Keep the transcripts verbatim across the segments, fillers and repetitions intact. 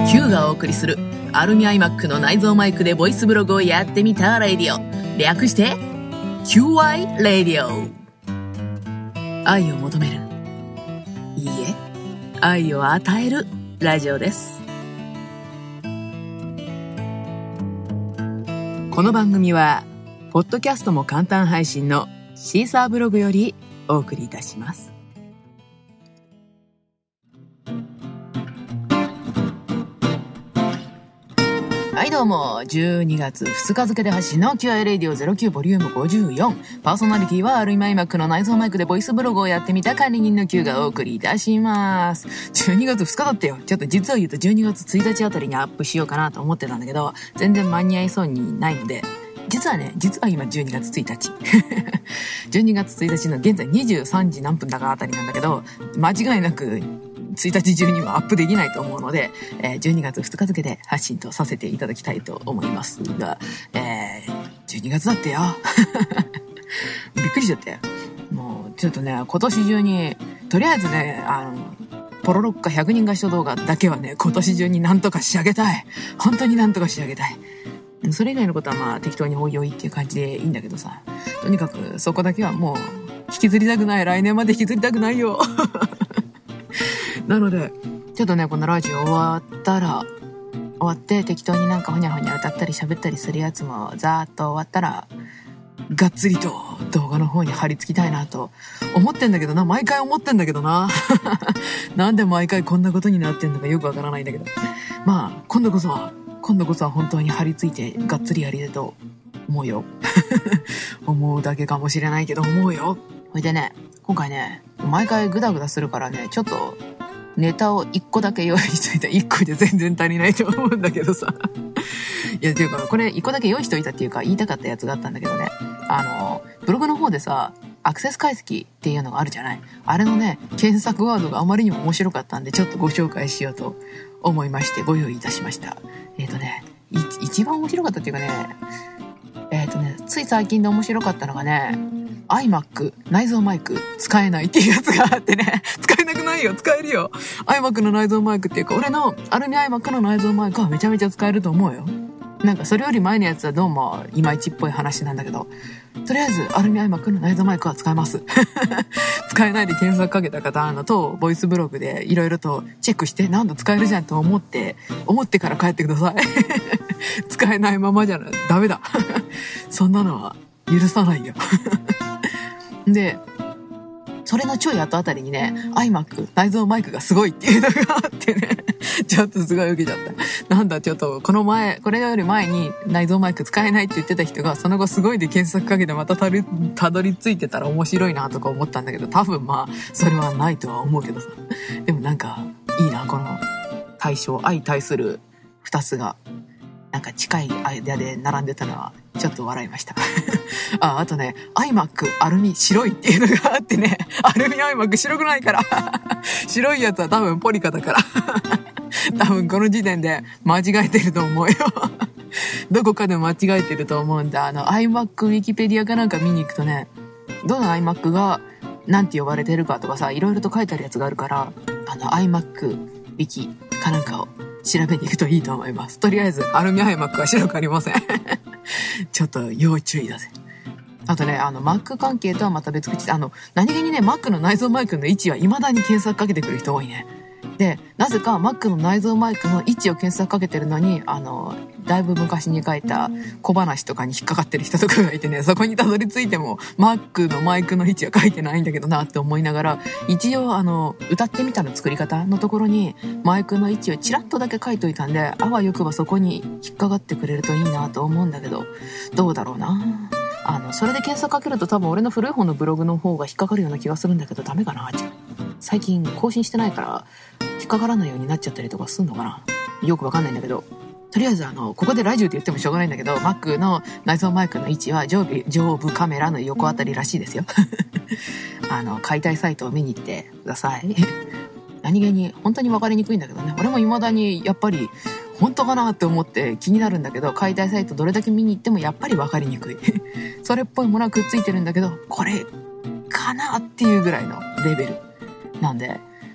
Q がお送りするアルミ iMac の内蔵マイクでボイスブログをやってみたレディオ、略して キューアイ レディオ。愛を求める、いいえ愛を与えるラジオです。この番組はポッドキャストも簡単配信のシーサーブログよりお送りいたします。はいどうも、じゅうにがつふつか付で発信の キューアイ レディオゼロきゅうボリュームごじゅうよん。パーソナリティはアルミ iMac の内蔵マイクでボイスブログをやってみた管理人の Q がお送りいたします。じゅうにがつふつかだったよ。ちょっと実を言うとじゅうにがつついたちあたりにアップしようかなと思ってたんだけど、全然間に合いそうにないので、実はね、実は今じゅうにがつついたち。じゅうにがつついたちの現在にじゅうさんじ何分だかあたりなんだけど、間違いなくついたち中にはアップできないと思うので、えー、じゅうにがつふつか付で発信とさせていただきたいと思いますが、えー、じゅうにがつだってよ。びっくりしちゃったよ。もうちょっとね、今年中にとりあえずね、あのポロロッカひゃくにん合唱動画だけはね、今年中になんとか仕上げたい。本当になんとか仕上げたい。それ以外のことはまあ適当においおいっていう感じでいいんだけどさ、とにかくそこだけはもう引きずりたくない。来年まで引きずりたくないよ。なのでちょっとね、このラジオ終わったら終わって適当になんかほにゃほにゃ歌ったり喋ったりするやつもざーっと終わったらがっつりと動画の方に貼り付きたいなと思ってんだけどな。毎回思ってんだけどな。なんで毎回こんなことになってんのかよくわからないんだけど、まあ今度こそは今度こそは本当に張り付いてがっつりやりたいと思うよ。思うだけかもしれないけど思うよ。ほいでね、今回ね、毎回グダグダするからね、ちょっとネタをいっこだけ用意しといた。いっこで全然足りないと思うんだけどさ。いや、ていうかこれいっこだけ用意しといたっていうか言いたかったやつがあったんだけどね。あの、ブログの方でさ、アクセス解析っていうのがあるじゃない。あれのね、検索ワードがあまりにも面白かったんで、ちょっとご紹介しようと思いましてご用意いたしました。えっとね、い一番面白かったっていうかね、えっとね、つい最近で面白かったのがね、iMac 内蔵マイク使えないっていうやつがあってね、使えなくないよ、使えるよ。iMac の内蔵マイクっていうか、俺のアルミ iMac の内蔵マイクはめちゃめちゃ使えると思うよ。なんかそれより前のやつはどうもいまいちっぽい話なんだけど、とりあえずアルミ iMac の内蔵マイクは使えます。使えないで検索かけた方、あの当ボイスブログでいろいろとチェックして、なんだ使えるじゃんと思って思ってから帰ってください。使えないままじゃなダメだ。そんなのは許さないよ。で、それのちょい後あたりにね、iMac 内蔵マイクがすごいっていうのがあってね、ちょっとすごい受けちゃった。なんだ、ちょっとこの前、これより前に内蔵マイク使えないって言ってた人が、その後すごいで検索かけてまたたるたどり着いてたら面白いなとか思ったんだけど、多分まあそれはないとは思うけどさ。でもなんかいいな、この対象、相対する二つがなんか近い間で並んでたのはちょっと笑いました。あ、あとね、iMac アルミ白いっていうのがあってね、アルミ iMac 白くないから。白いやつは多分ポリカだから。多分この時点で間違えてると思うよ。どこかで間違えてると思うんだ。あの iMac ウィキペディアかなんか見に行くとね、どの iMac がなんて呼ばれてるかとかさ、いろいろと書いてあるやつがあるから、あの iMac ウィキかなんかを調べに行くといいと思います。とりあえずアルミ iMac は白くありません。ちょっと要注意だぜ。あとね、あの Mac 関係とはまた別口で、あの何気にね、 Mac の内蔵マイクの位置は未だに検索かけてくる人多いね。で、なぜか Mac の内蔵マイクの位置を検索かけてるのに、あのだいぶ昔に書いた小話とかに引っかかってる人とかがいてね、そこにたどり着いても Mac のマイクの位置は書いてないんだけどなって思いながら、一応あの歌ってみたの作り方のところにマイクの位置をチラッとだけ書いといたんで、あわよくばそこに引っかかってくれるといいなと思うんだけど、どうだろうな。あのそれで検索かけると多分俺の古い方のブログの方が引っかかるような気がするんだけど、ダメかな。最近更新してないから引っかからないようになっちゃったりとかすんのかな、よくわかんないんだけど、とりあえずあのここでラジオって言ってもしょうがないんだけど、 Mac の内蔵マイクの位置は上部上部カメラの横あたりらしいですよ。あの解体サイトを見に行ってください。何気に本当に分かりにくいんだけどね、俺も未だにやっぱり本当かなって思って気になるんだけど、解体サイトどれだけ見に行ってもやっぱり分かりにくい。それっぽいものはくっついてるんだけど、これかなっていうぐらいのレベルなんで、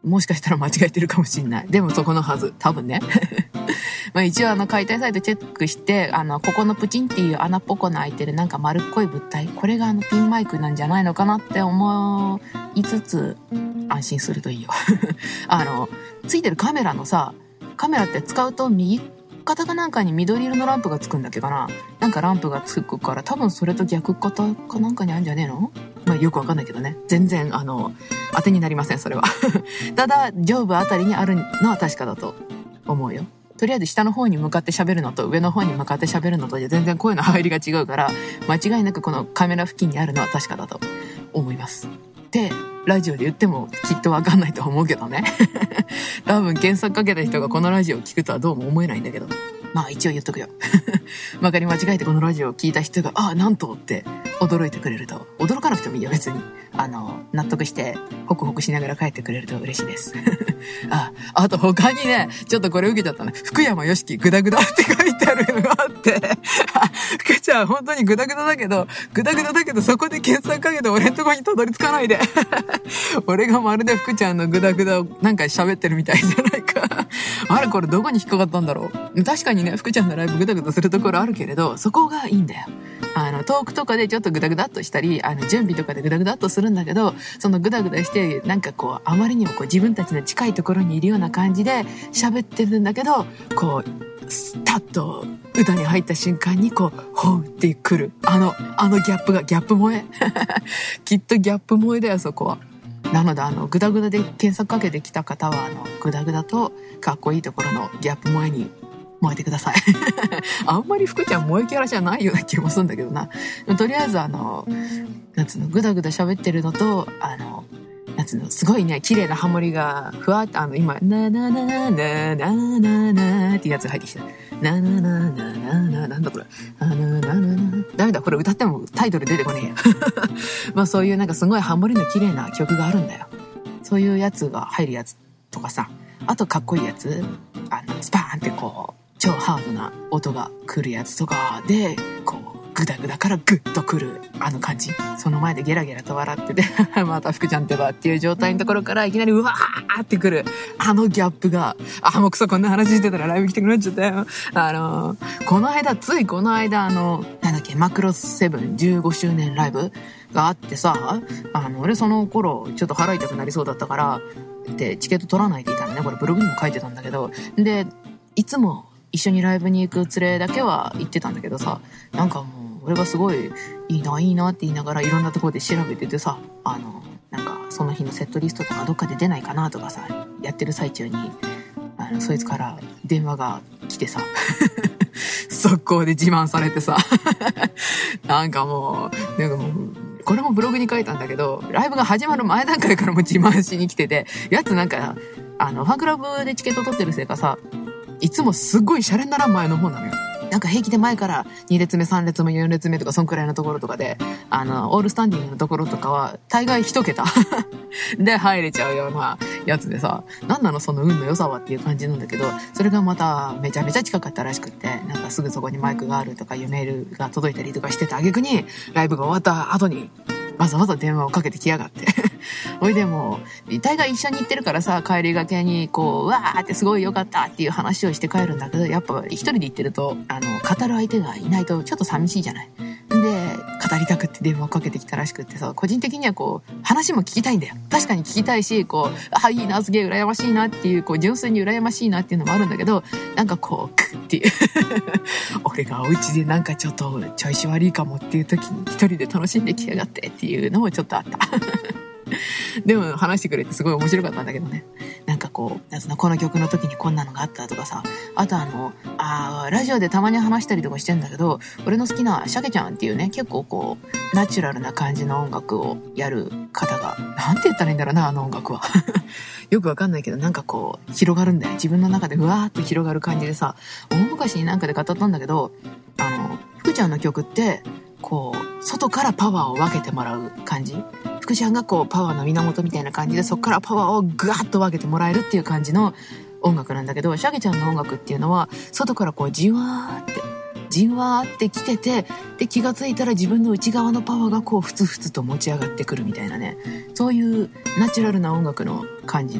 もしかしたら間違えてるかもしんない。でもそこのはず。多分ね。まあ一応あの解体サイトチェックして、あの、ここのプチンっていう穴っぽこの開いてるなんか丸っこい物体、これがあのピンマイクなんじゃないのかなって思いつつ、安心するといいよ。あの、ついてるカメラのさ、カメラって使うと右肩かなんかに緑色のランプがつくんだっけかな。なんかランプがつくから多分それと逆肩かなんかにあるんじゃねえの？まあよくわかんないけどね。全然あの、当てになりません、それは。ただ、上部あたりにあるのは確かだと思うよ。とりあえず下の方に向かって喋るのと上の方に向かって喋るのとで全然声の入りが違うから、間違いなくこのカメラ付近にあるのは確かだと思います。で、ラジオで言ってもきっとわかんないと思うけどね。多分検索かけた人がこのラジオを聞くとはどうも思えないんだけど。まあ一応言っとくよ。まかり間違えてこのラジオを聞いた人が、ああ、なんとって驚いてくれると、驚かなくてもいいよ、別に。あの、納得して、ホクホクしながら帰ってくれると嬉しいです。あ、あと他にね、ちょっとこれ受けちゃったね。福山よしきグダグダって書いてあるのがあって、福ちゃん本当にグダグダだけど、グダグダだけどそこで検索かけて俺んとこにたどり着かないで。俺がまるで福ちゃんのグダグダをなんか喋ってるみたいじゃないか。あれこれどこに引っかかったんだろう。確かにね、福ちゃんのライブグダグダするところあるけれど、そこがいいんだよ。あの、トークとかでちょっとグダグダっとしたり、あの、準備とかでグダグダっとするんだけど、そのグダグダして、なんかこう、あまりにもこう自分たちの近いところにいるような感じで喋ってるんだけど、こう、スタッと歌に入った瞬間にこう、ほうってくる。あの、あのギャップが、ギャップ萌え。きっとギャップ萌えだよ、そこは。なので、あの、グダグダで検索かけてきた方は、あの、グダグダとかっこいいところのギャップ萌えに燃えてください。あんまり福ちゃん萌えキャラじゃないような気もするんだけどな。とりあえずあの、なんつうの、ぐだぐだ喋ってるのと、あの、なんつうの、すごいね、綺麗なハモリが、ふわっと、あの、今、なななななななななっていうやつが入ってきた。なななななななんだこれ。なななななダメだ、これ歌ってもタイトル出てこねえや。まあそういうなんかすごいハモリの綺麗な曲があるんだよ。そういうやつが入るやつとかさ、あとかっこいいやつ、あの、スパーンってこう、超ハードな音が来るやつとかで、こう、グダグダからグッと来る、あの感じ。その前でゲラゲラと笑ってて、また福ちゃんってばっていう状態のところからいきなりうわーって来る、あのギャップが、あ、もうクソこんな話してたらライブ来てくなっちゃったよ。あの、この間、ついこの間、あの、なんだっけ、マクロスセブンじゅうごしゅうねんライブがあってさ、あの、俺その頃、ちょっと払いたくなりそうだったから、で、チケット取らないでいたのね。これブログにも書いてたんだけど、で、いつも、一緒にライブに行く連れだけは行ってたんだけどさ、なんかもう俺がすごいいいないいなって言いながらいろんなところで調べててさ、あのなんかその日のセットリストとかどっかで出ないかなとかさ、やってる最中にあのそいつから電話が来てさ速攻で自慢されてさなんかもうなんかもうこれもブログに書いたんだけど、ライブが始まる前段階からも自慢しに来てて、やつなんかあのファンクラブでチケット取ってるせいかさ、いつもすっごいシャレにならん前の方なのよ。なんか平気で前からに列目さん列目よん列目とかそんくらいのところとかで、あのオールスタンディングのところとかは大概一桁で入れちゃうようなやつでさ、なんなのその運の良さはっていう感じなんだけど、それがまためちゃめちゃ近かったらしくって、なんかすぐそこにマイクがあるとかいうメールが届いたりとかしてた挙句に、ライブが終わった後にわざわざ電話をかけてきやがっておいでもう大概一緒に行ってるからさ、帰りがけにこううわーってすごい良かったっていう話をして帰るんだけど、やっぱ一人で行ってるとあの語る相手がいないとちょっと寂しいじゃない。で語りたくって電話をかけてきたらしくってさ、個人的にはこう話も聞きたいんだよ。確かに聞きたいし、こうあいいな、すげえ羨ましいなっていう、こう純粋に羨ましいなっていうのもあるんだけど、なんかこうクッっていう俺がお家でなんかちょっと調子悪いかもっていう時に一人で楽しんできやがってっていうのもちょっとあったでも話してくれてすごい面白かったんだけどね。なんかこう、なんつうの、この曲の時にこんなのがあったとかさ、あとあの、あラジオでたまに話したりとかしてんだけど、俺の好きなシャケちゃんっていうね、結構こう、ナチュラルな感じの音楽をやる方が、なんて言ったらいいんだろうな、あの音楽は。よくわかんないけど、なんかこう、広がるんだよ。自分の中でうわーっと広がる感じでさ、大昔になんかで語ったんだけど、あの、福ちゃんの曲って、こう、外からパワーを分けてもらう感じ。福ちゃんがこうパワーの源みたいな感じで、そこからパワーをグワッと分けてもらえるっていう感じの音楽なんだけど、シャゲちゃんの音楽っていうのは外からこうじわーってじわーってきてて、で気がついたら自分の内側のパワーがこうふつふつと持ち上がってくるみたいなね、そういうナチュラルな音楽の感じの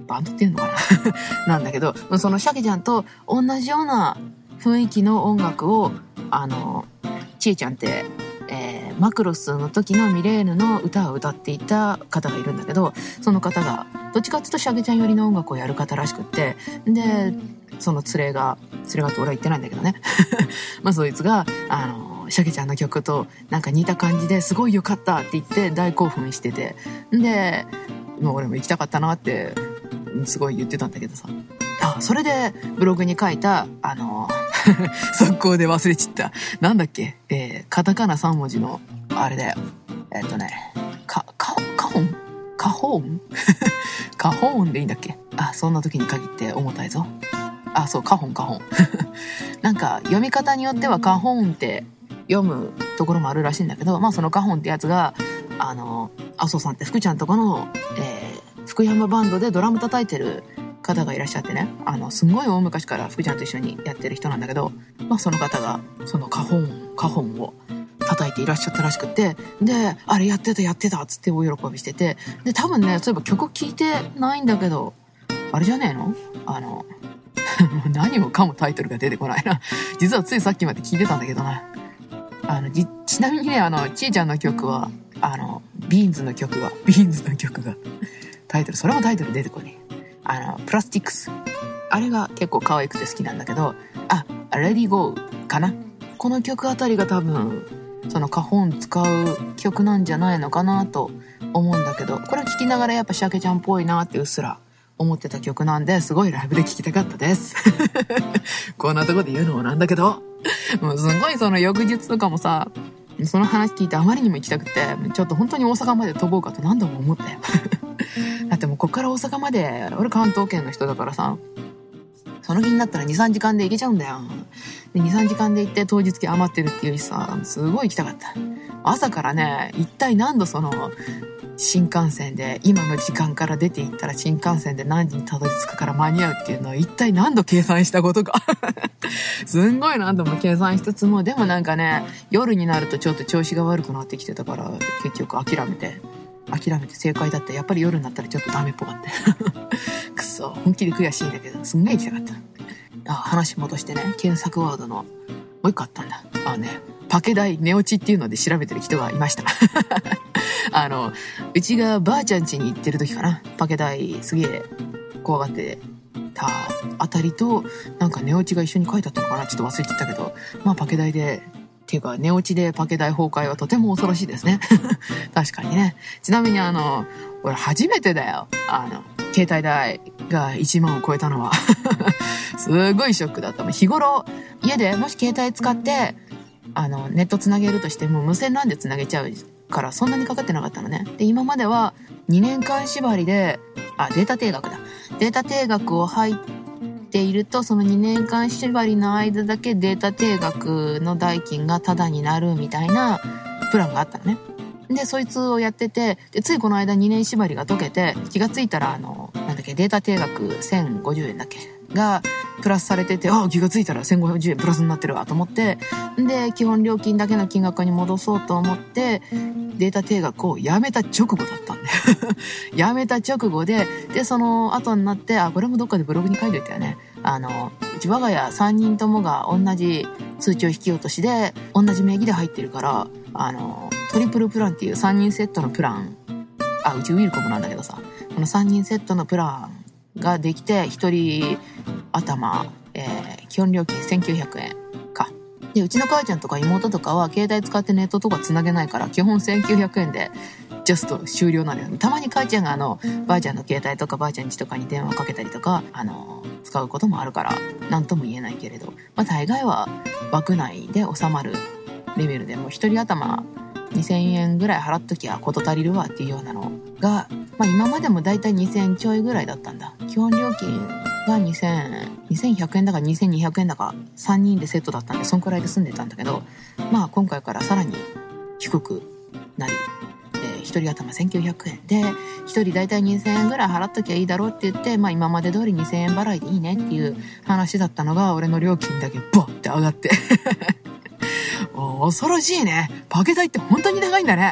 バンドっていうのかななんだけど、そのシャケちゃんと同じような雰囲気の音楽を、あの、ちえちゃんって、えー、マクロスの時のミレーヌの歌を歌っていた方がいるんだけど、その方が、どっちかっていうとシャケちゃん寄りの音楽をやる方らしくって、で、その連れが、連れがって俺は言ってないんだけどね。まあそいつが、あの、シャケちゃんの曲となんか似た感じですごい良かったって言って大興奮してて、で、もう俺も行きたかったなってすごい言ってたんだけどさ。あ、それでブログに書いた、あの、速攻で忘れちった。なんだっけ、えー、カタカナさん文字の、あれだよ。えっとね、か、か、カホンカホンカホンでいいんだっけ。あ、そんな時に限って重たいぞ。あ、そう、カホンカホン。なんか読み方によってはカホンって読むところもあるらしいんだけど、まあそのカホンってやつが、あの、麻生さんって福ちゃんとこの、えー、福山バンドでドラム叩いてる方がいらっしゃってね、あの、すごい大昔から福ちゃんと一緒にやってる人なんだけど、まあその方が、そのカホン、カホンを叩いていらっしゃったらしくって、で、あれやってたやってたっつって大喜びしてて、で、多分ね、そういえば曲聴いてないんだけど、あれじゃねえの？あの、何もかもタイトルが出てこないな。実はついさっきまで聴いてたんだけどな。あの、ち、ちなみにね、あの、ちーちゃんの曲は、あの、ビーンズの曲が、ビーンズの曲が、タイトル、それもタイトル出てこねえ。あの、プラスティックス。あれが結構可愛くて好きなんだけど、あ、レディーゴーかな。この曲あたりが多分、そのカホン使う曲なんじゃないのかなと思うんだけど、これ聴きながらやっぱシャケちゃんっぽいなってうっすら思ってた曲なんで、すごいライブで聴きたかったです。こんなとこで言うのもなんだけど、もうすごいその翌日とかもさ、その話聞いてあまりにも行きたくて、ちょっと本当に大阪まで飛ぼうかと何度も思ったよ。だってもうこっから大阪まで、俺関東圏の人だからさ、その日になったらに、さんじかんで行けちゃうんだよ。で、に、さんじかんで行って当日券余ってるっていうしさ、すごい行きたかった。朝からね、一体何度その、新幹線で、今の時間から出て行ったら新幹線で何時にたどり着くから間に合うっていうのを一体何度計算したことか。すんごい何度も計算しつつも、でもなんかね、夜になるとちょっと調子が悪くなってきてたから、結局諦めて。諦めて正解だって、やっぱり夜になったらちょっとダメっぽかった。くそ、本気で悔しいんだけど、すんげえ行きたかった。あ、話戻してね、検索ワードの、もう一個あったんだ。あのね、パケ大寝落ちっていうので調べてる人がいました。あの、うちがばあちゃん家に行ってる時かな、パケ大すげえ怖がってたあたりと、なんか寝落ちが一緒に書いてあったのかな、ちょっと忘れちゃったけど、まあパケ大で、っていうか、寝落ちでパケ大崩壊はとても恐ろしいですね。確かにね。ちなみにあの、俺初めてだよ。あの、携帯代がいちまんを超えたのは。すごいショックだった。日頃、家でもし携帯使って、あの、ネットつなげるとしても無線 ラン でつなげちゃうから、そんなにかかってなかったのね。で、今まではにねんかん縛りで、あ、データ定額だ。データ定額を入っていると、そのにねんかん縛りの間だけデータ定額の代金がタダになるみたいなプランがあったのね。で、そいつをやってて、で、ついこの間にねん縛りが解けて、気がついたら、あの、なんだっけ、データ定額せんごじゅうえんだっけが、プラスされてて、あ、気がついたらせんごじゅうえんプラスになってるわと思って、で、基本料金だけの金額に戻そうと思って、データ定額をやめた直後だったんで。やめた直後で、で、その後になって、あ、これもどっかでブログに書いておいたよね。あの、うち我が家さんにんともが同じ通帳引き落としで、同じ名義で入ってるから、あの、トリプルプランっていうさんにんセットのプラン、あ、うちウィルコムなんだけどさ、このさんにんセットのプランができて、ひとり頭、えー、基本料金せんきゅうひゃくえんか。で、うちの母ちゃんとか妹とかは携帯使ってネットとかつなげないから、基本せんきゅうひゃくえんでジャスト終了なのよ。たまに母ちゃんがあの、ばあちゃんの携帯とかばあちゃん家とかに電話かけたりとか、あの、使うこともあるから、なんとも言えないけれど、まあ大概は枠内で収まるレベルで、もう一人頭にせんえんぐらい払っときゃこと足りるわっていうようなのが、まあ今までもだいたいにせんちょいぐらいだったんだ。基本料金がにせん、にせんひゃくえんだかにせんにひゃくえんだかさんにんでセットだったんで、そんくらいで済んでたんだけど、まあ今回からさらに低くなり、えー、ひとり頭せんきゅうひゃくえんで、ひとりだいたいにせんえんぐらい払っときゃいいだろうって言って、まあ今まで通りにせんえん払いでいいねっていう話だったのが、俺の料金だけボッって上がって。恐ろしいね。パケ代って本当に高いんだね。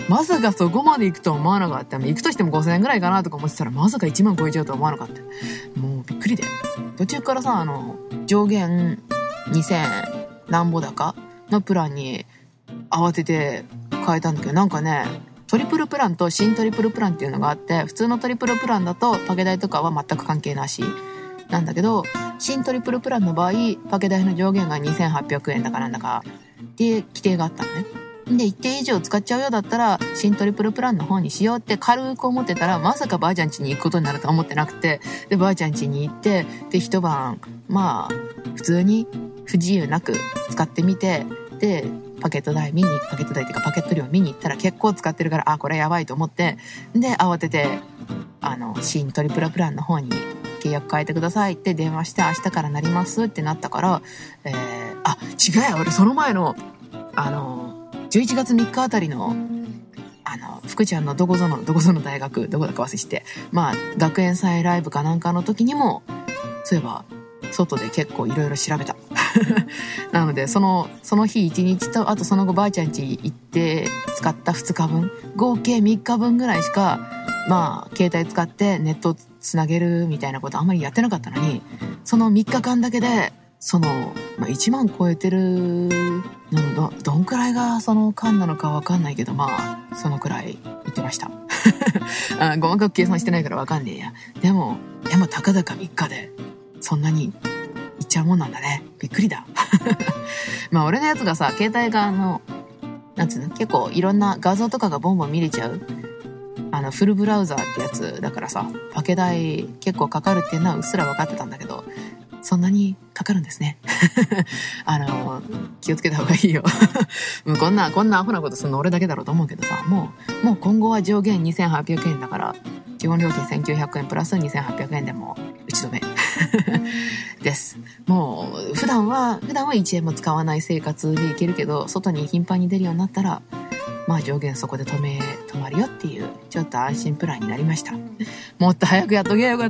まさかそこまで行くと思わなかった。行くとしてもごせんえんぐらいかなとか思ってたら、まさかいちまん超えちゃうとは思わなかった。もうびっくりで。途中からさ、あの、上限にせんなんぼだかのプランに慌てて変えたんだけど、なんかね、トリプルプランと新トリプルプランっていうのがあって、普通のトリプルプランだとパケ代とかは全く関係なしなんだけど、新トリプルプランの場合、パケ代の上限がにせんはっぴゃくえんだかなんだかっていう規定があったのね。で、一定以上使っちゃうようだったら、新トリプルプランの方にしようって軽く思ってたら、まさかばあちゃん家に行くことになるとは思ってなくて、で、ばあちゃん家に行って、で、一晩、まあ、普通に不自由なく使ってみて、で、パケット代見に、パケット代っていうかパケット量見に行ったら結構使ってるから、あ、これやばいと思って、で、慌てて、あの、新トリプルプランの方に契約変えてくださいって電話して、明日からなりますってなったから、えー、あ、違うよ、俺その前の、あの、じゅういちがつみっかあたりの、あの、福ちゃんのどこぞの、どこぞの大学、どこだか忘れして、まあ、学園祭ライブかなんかの時にも、そういえば、外で結構いろいろ調べた。なので、その、その日いちにちと、あとその後ばあちゃん家行って使ったふつかぶん、合計みっかぶんぐらいしか、まあ、携帯使ってネットつなげるみたいなことあんまりやってなかったのに、そのみっかかんだけで、その、まあ、いちまん超えてるのど、どんくらいがその間なのかわかんないけど、まあ、そのくらい言ってました。あ、細かく計算してないからわかんねえや。でも、でもたかだかみっかで、そんなにいっちゃうもんなんだね。びっくりだ。まあ、俺のやつがさ、携帯があの、なんつうの、結構いろんな画像とかがボンボン見れちゃう。あの、フルブラウザーってやつだからさ、パケ代結構かかるっていうのはうっすら分かってたんだけど、そんなにかかるんですね。あの、気をつけた方がいいよ。もうこんな、こんなアホなことするの俺だけだろうと思うけどさ、もう、もう今後は上限にせんはっぴゃくえんだから、基本料金せんきゅうひゃくえんプラスにせんはっぴゃくえんでも打ち止め。です。もう、普段は、普段はいちえんも使わない生活でいけるけど、外に頻繁に出るようになったら、まあ上限そこで止め、止まるよっていう、ちょっと安心プランになりました。もっと早くやっとけばよかった。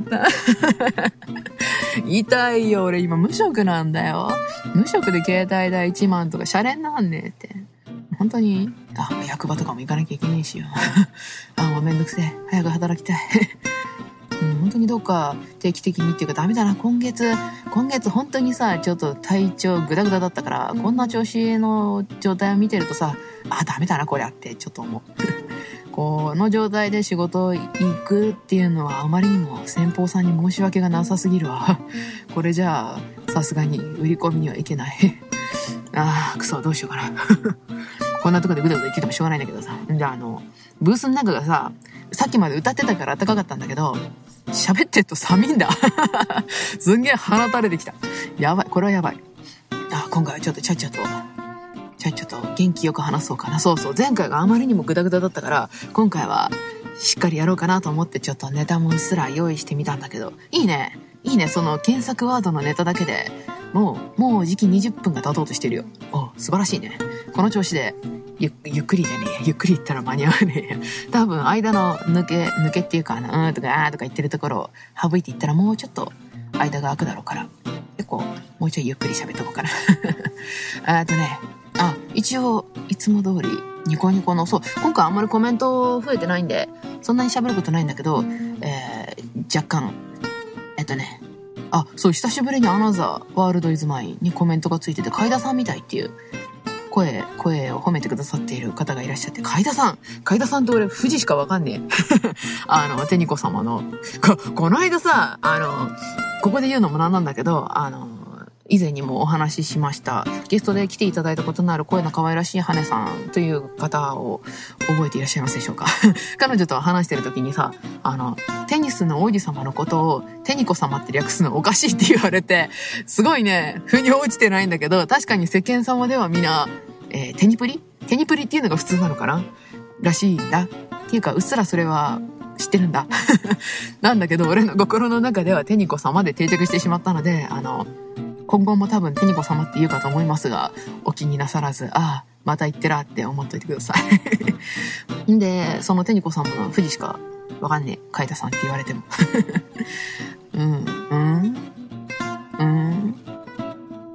痛いよ、俺今無職なんだよ。無職で携帯代いちまんとかシャレになんねえって。本当に、あ、役場とかも行かなきゃいけねえしよ。あ、もうめんどくせえ。早く働きたい。うん、本当にどっか定期的にっていうかダメだな。今月、今月本当にさ、ちょっと体調グダグダだったから、こんな調子の状態を見てるとさ、あ、ダメだな、こりゃってちょっと思う。この状態で仕事行くっていうのはあまりにも先方さんに申し訳がなさすぎるわ。これじゃあ、さすがに売り込みにはいけない。あー、くそ、どうしようかな。こんなとこでぐだぐだ言っててもしょうがないんだけどさ。じゃあ、あの、ブースの中がさ、さっきまで歌ってたから暖かかったんだけど、喋ってると寒いんだ。すんげえ鼻垂れてきた。やばい、これはやばい。あ、今回はちょっとちゃっちゃと、ちゃっちゃと元気よく話そうかな。そうそう、前回があまりにもグダグダだったから、今回はしっかりやろうかなと思ってちょっとネタもうっすら用意してみたんだけど、いいね。いいね、その検索ワードのネタだけで、もう、もうじきにじゅっぷんが経とうとしてるよ。お、素晴らしいね。この調子で、ゆ、ゆっくりじゃねえや。ゆっくり言ったら間に合わねえや。多分、間の抜け、抜けっていうか、うーんとか、あーとか言ってるところを省いていったらもうちょっと間が空くだろうから、結構、もうちょいゆっくり喋っとこうかな。あとね、あ、一応、いつも通り、ニコニコの、そう、今回あんまりコメント増えてないんで、そんなに喋ることないんだけど、えー、若干、えっとね、あ、そう、久しぶりにアナザーワールドイズマインにコメントがついてて、海田さんみたいっていう声、声を褒めてくださっている方がいらっしゃって、海田さん海田さんと俺、富士しかわかんねえ。あの、テニコ様の、こ、この間さ、あの、ここで言うのもなんなんだけど、あの、以前にもお話ししました。ゲストで来ていただいたことのある声の可愛らしい羽さんという方を覚えていらっしゃいますでしょうか。彼女と話してる時にさ、あの、テニスの王子様のことをテニコ様って略すのおかしいって言われて、すごいね、腑に落ちてないんだけど、確かに世間様ではみんな、えー、テニプリテニプリっていうのが普通なのかならしいんだ。っていうか、うっすらそれは知ってるんだ。なんだけど、俺の心の中ではテニコ様で定着してしまったので、あの、今後も多分テニコ様って言うかと思いますが、お気になさらず、ああ、また言ってらって思っといてください。んで、そのテニコ様の富士しかわかんねえ、海田さんって言われても。うん、うん、うん、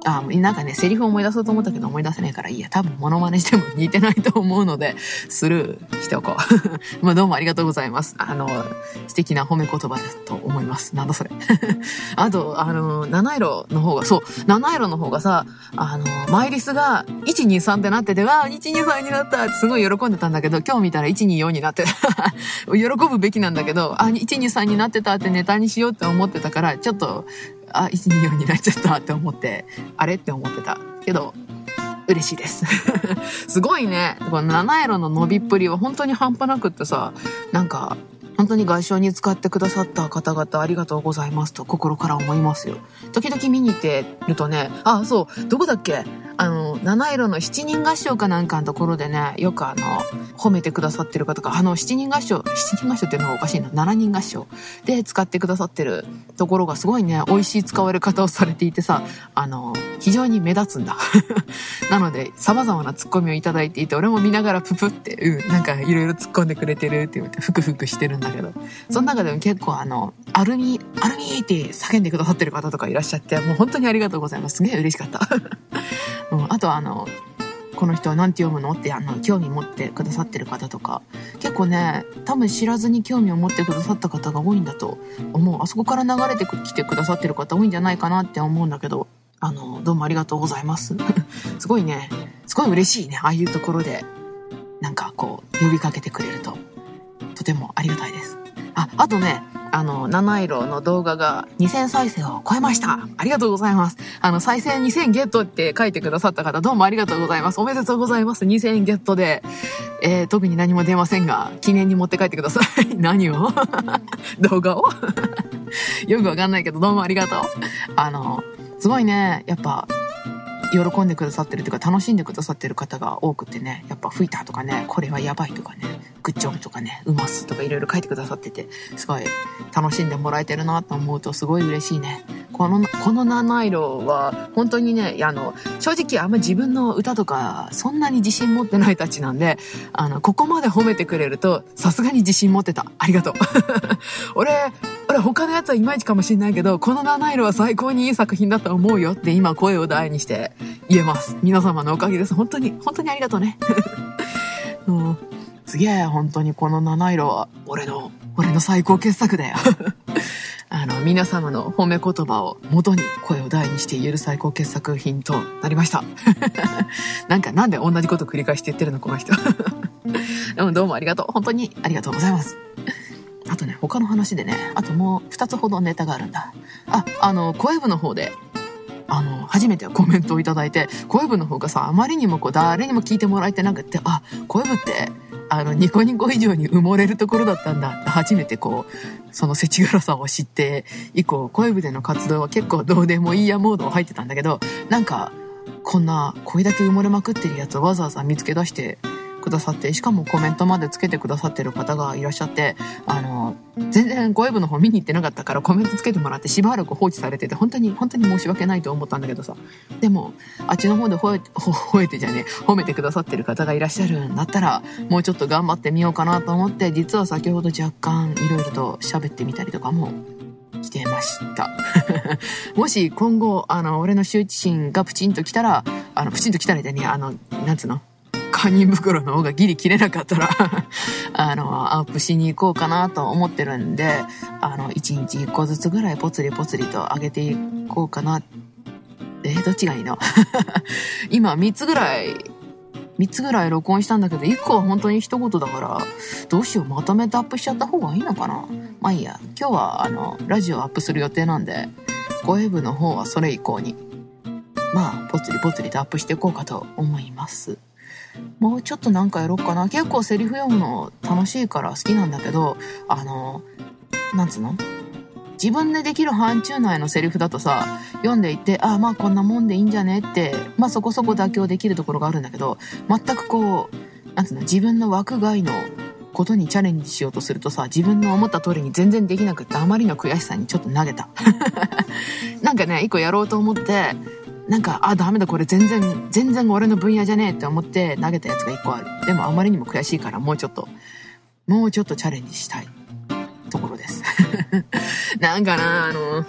あ、なんかね、セリフを思い出そうと思ったけど思い出せないからいいや。多分モノマネしても似てないと思うので、スルーしておこう。まあどうもありがとうございます。あの、素敵な褒め言葉だと思います。なんだそれ。あと、あの、七色の方が、そう、七色の方がさ、あの、マイリスがいちにさんってなってて、わー、いちにさんになったってすごい喜んでたんだけど、今日見たらいちによんになってた。喜ぶべきなんだけど、あ、いちにさんになってたってネタにしようって思ってたから、ちょっと、あ、いちによんになっちゃったって思って、あれって思ってた。けど、嬉しいです。すごいね。この七色の伸びっぷりは本当に半端なくってさ、なんか、本当に外傷に使ってくださった方々ありがとうございますと心から思いますよ。時々見に行ってるとね、あ、そう、どこだっけ？あの、七色の七人合唱かなんかのところでね、よくあの、褒めてくださってる方が、あの、七人合唱、七人合唱っていうのがおかしいな、七人合唱で使ってくださってるところがすごいね、美味しい使われ方をされていてさ、あの、非常に目立つんだ。なので、様々なツッコミをいただいていて、俺も見ながらププって、うん、なんかいろいろ突っ込んでくれてるって言って、ふくふくしてるんだけど、その中でも結構あの、アルミ、アルミーって叫んでくださってる方とかいらっしゃって、もう本当にありがとうございます。すげえ嬉しかった。うん、あとあの、この人は何て読むのってあの興味持ってくださってる方とか、結構ね、多分知らずに興味を持ってくださった方が多いんだと思う。あそこから流れてきてくださってる方多いんじゃないかなって思うんだけど、あの、どうもありがとうございます。すごいね、すごい嬉しいね。ああいうところで、なんかこう、呼びかけてくれると、とてもありがたいです。あ、あとね、あの、七色の動画がにせんさいせいを超えました。ありがとうございます。あの、再生にせんゲットって書いてくださった方、どうもありがとうございます。おめでとうございます。にせんゲットで、えー、特に何も出ませんが、記念に持って帰ってください。何を動画をよくわかんないけど、どうもありがとう。あの、すごいね、やっぱ、喜んでくださってるというか楽しんでくださってる方が多くてね、やっぱ吹いたとかね、これはやばいとかね、グッジョブとかね、うますとかいろいろ書いてくださってて、すごい楽しんでもらえてるなと思うとすごい嬉しいね。この、この七色は本当にね、あの、正直あんま自分の歌とかそんなに自信持ってないたちなんで、あの、ここまで褒めてくれるとさすがに自信持ってた。ありがとう。俺、俺他のやつはいまいちかもしれないけど、この七色は最高にいい作品だと思うよって今声を大にして言えます。皆様のおかげです。本当に、本当にありがとうね。うん、すげえ、本当にこの七色は俺の、俺の最高傑作だよ。あの、皆様の褒め言葉を元に声を大にして言える最高傑作品となりました。なんか、なんで同じこと繰り返して言ってるの、この人。でもどうもありがとう。本当にありがとうございます。あとね、他の話でね、あともう二つほどネタがあるんだ。あ、あの、声部の方で、あの、初めてコメントをいただいて、声部の方がさ、あまりにもこう、誰にも聞いてもらえてなくって、あ、声部って、あの、ニコニコ以上に埋もれるところだったんだ。初めてこう、その世知辛さを知って、以降、声部での活動は結構どうでもいいやモード入ってたんだけど、なんか、こんな、これだけ埋もれまくってるやつをわざわざ見つけ出して、くださって、しかもコメントまでつけてくださってる方がいらっしゃって、あの、全然声部の方見に行ってなかったからコメントつけてもらってしばらく放置されてて、本当に、本当に申し訳ないと思ったんだけどさ。でも、あっちの方で吠えて、吠えてじゃねえ、褒めてくださってる方がいらっしゃるんだったら、もうちょっと頑張ってみようかなと思って、実は先ほど若干いろいろと喋ってみたりとかもしてました。もし今後、あの、俺の羞恥心がプチンと来たら、あの、プチンと来たらね、あの、なんつうの堪忍袋の方がギリ切れなかったらあのアップしに行こうかなと思ってるんで、あのいちにちいっこずつぐらいポツリポツリと上げていこうかな。えー、どっちがいいの？今みっつぐらいみっつぐらい録音したんだけど、いっこは本当に一言だから、どうしよう、まとめてアップしちゃった方がいいのかな。まあいいや、今日はあのラジオアップする予定なんで、声部の方はそれ以降にまあポツリポツリとアップしていこうかと思います。もうちょっとなんかやろうかな。結構セリフ読むの楽しいから好きなんだけど、あの、なんつうの？自分でできる範疇内のセリフだとさ、読んでいって、ああまあこんなもんでいいんじゃねって、まあそこそこ妥協できるところがあるんだけど、全くこう、なんつうの、自分の枠外のことにチャレンジしようとするとさ、自分の思った通りに全然できなくって、あまりの悔しさにちょっと投げた。なんかね、一個やろうと思って、なんか、あ、ダメだ、これ全然、全然俺の分野じゃねえって思って投げたやつが一個ある。でもあまりにも悔しいからもうちょっと、もうちょっとチャレンジしたいところです。なんかな、あの、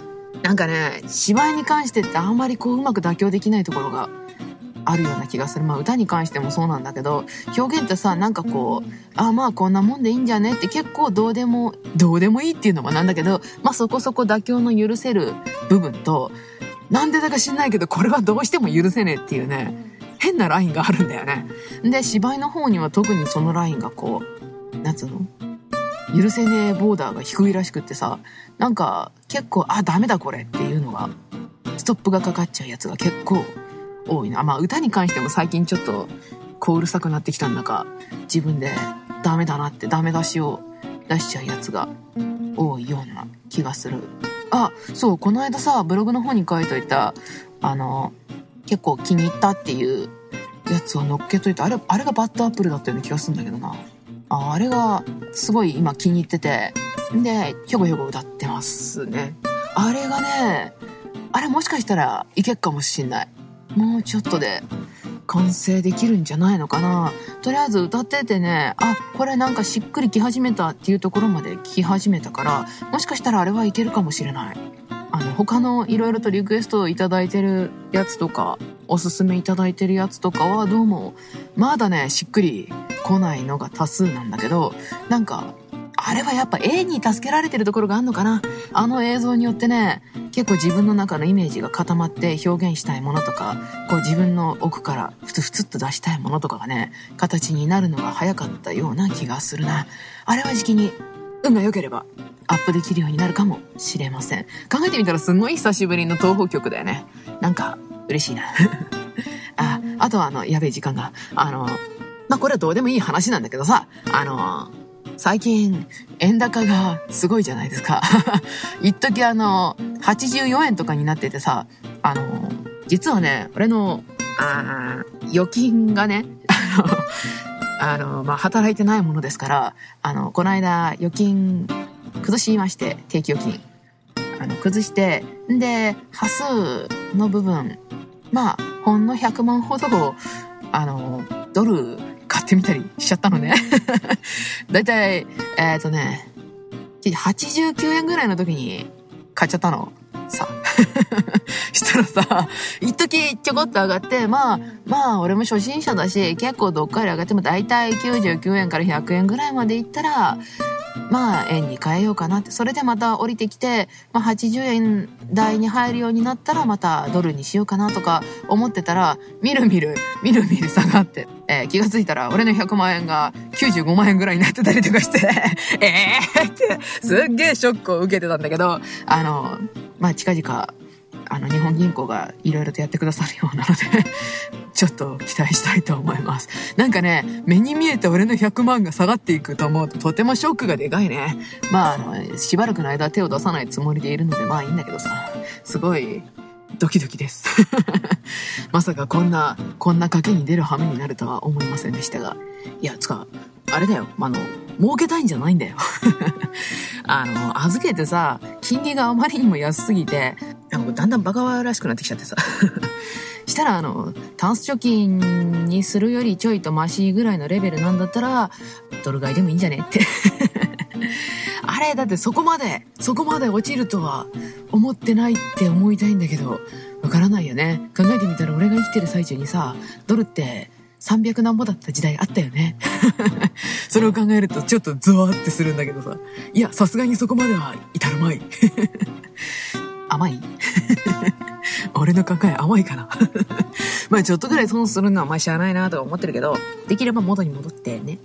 なんかね、芝居に関してってあんまりこううまく妥協できないところがあるような気がする。まあ歌に関してもそうなんだけど、表現ってさ、なんかこう、あまあこんなもんでいいんじゃねって結構どうでも、どうでもいいっていうのもなんだけど、まあそこそこ妥協の許せる部分と、なんでだか知んないけどこれはどうしても許せねえっていうね、変なラインがあるんだよね。で、芝居の方には特にそのラインがこう、なんつうの？許せねえボーダーが低いらしくってさ、なんか結構、あ、ダメだこれっていうのが、ストップがかかっちゃうやつが結構多いな。まあ歌に関しても最近ちょっとこううるさくなってきたんだか、自分でダメだなってダメ出しを出しちゃうやつが多いような気がする。あ、そう、この間さ、ブログの方に書いといた、あの、結構気に入ったっていうやつを乗っけといて、あれ、あれがバッドアップルだったような気がするんだけどな。あ、あれがすごい今気に入ってて、で、ひょこひょこ歌ってますね。あれがね、あれもしかしたらいけっかもしんない。もうちょっとで完成できるんじゃないのかな。とりあえず歌っててね、あ、これなんかしっくりき始めたっていうところまで聞き始めたから、もしかしたらあれはいけるかもしれない。あの、他のいろいろとリクエストをいただいてるやつとか、おすすめいただいてるやつとかはどうも、まだね、しっくり来ないのが多数なんだけど、なんか、あれはやっぱ絵に助けられてるところがあるのかな。あの映像によってね、結構自分の中のイメージが固まって表現したいものとか、こう自分の奥からふつふつっと出したいものとかがね、形になるのが早かったような気がするな。あれは時期に運が良ければアップできるようになるかもしれません。考えてみたらすごい久しぶりの東宝曲だよね。なんか嬉しいな。あ、あとはあの、やべえ時間が。あの、まあ、これはどうでもいい話なんだけどさ、あの、最近円高がすごいじゃないですか。一時あのはちじゅうよえんとかになっててさ、あの実はね、俺のあ預金がね、あのあのまあ働いてないものですから、あのこの間預金崩しまして、定期預金あの崩して、で端数の部分、まあほんのひゃくまんほどをあのドル買ってみたりしちゃったのね。だいたい、えっとね、はちじゅうきゅうえんぐらいの時に買っちゃったの。さ。したらさ、一時ちょこっと上がって、まあ、まあ、俺も初心者だし、結構どっかり上がってもだいたいきゅうじゅうきゅうえんからひゃくえんぐらいまでいったら、まあ、円に変えようかなって。それでまた降りてきて、まあ、はちじゅうえん台に入るようになったら、またドルにしようかなとか思ってたら、みるみる、みるみる下がって、えー、気がついたら、俺のひゃくまんえんがきゅうじゅうごまんえんぐらいになってたりとかして、えーって、すっげえショックを受けてたんだけど、あの、まあ、近々、あの、日本銀行がいろいろとやってくださるようなので、ちょっと期待したいと思います。なんかね、目に見えて俺のひゃくまんが下がっていくと思うととてもショックがでかいね。まあ、あの、しばらくの間手を出さないつもりでいるので、まあいいんだけどさ、すごいドキドキです。まさかこんな、こんな賭けに出る羽目になるとは思いませんでしたが。いや、つか、あれだよ、あの、儲けたいんじゃないんだよ。あの、預けてさ、金利があまりにも安すぎて、なんかだんだんバカらしくなってきちゃってさ。したら、あの、タンス貯金にするよりちょいとマシぐらいのレベルなんだったら、ドル買いでもいいんじゃねって。あれ、だってそこまで、そこまで落ちるとは思ってないって思いたいんだけど、わからないよね。考えてみたら俺が生きてる最中にさ、ドルってさんびゃくなんぼだった時代あったよね。それを考えるとちょっとゾワってするんだけどさ。いや、さすがにそこまでは至るまい。甘い俺の考え甘いかな。まあちょっとぐらい損するのはまあしゃあないなとか思ってるけど、できれば元に戻ってね。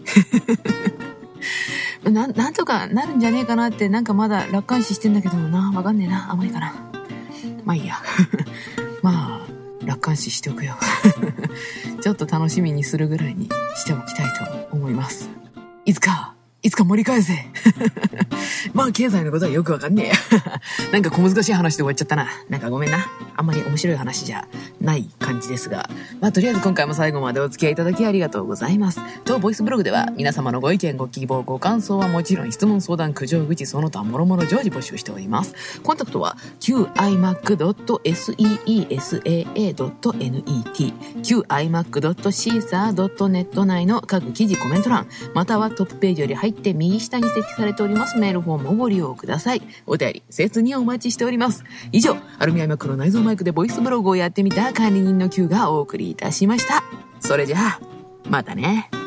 な, なんとかなるんじゃねえかなって、なんかまだ楽観視してんだけどな、わかんねえな、甘いかな。まあいいや。まあ楽観視しておくよ。ちょっと楽しみにするぐらいにしておきたいと思います。いつかいつか盛り返せ。まあ経済のことはよくわかんねえや。なんか小難しい話で終わっちゃったな。なんかごめんな。あんまり面白い話じゃないない感じですが、まあとりあえず今回も最後までお付き合いいただきありがとうございます。当ボイスブログでは皆様のご意見ご希望ご感想はもちろん質問相談苦情愚痴その他もろもろ常時募集しております。コンタクトは キューアイマックドットセーサードットネット キューアイマックドットシーサードットネット 内の各記事コメント欄またはトップページより入って右下に設置されておりますメールフォームをご利用ください。お便り切にお待ちしております。以上、アルミアイマックの内蔵マイクでボイスブログをやってみた管理人の Q がお送りいたしました。それじゃあまたね。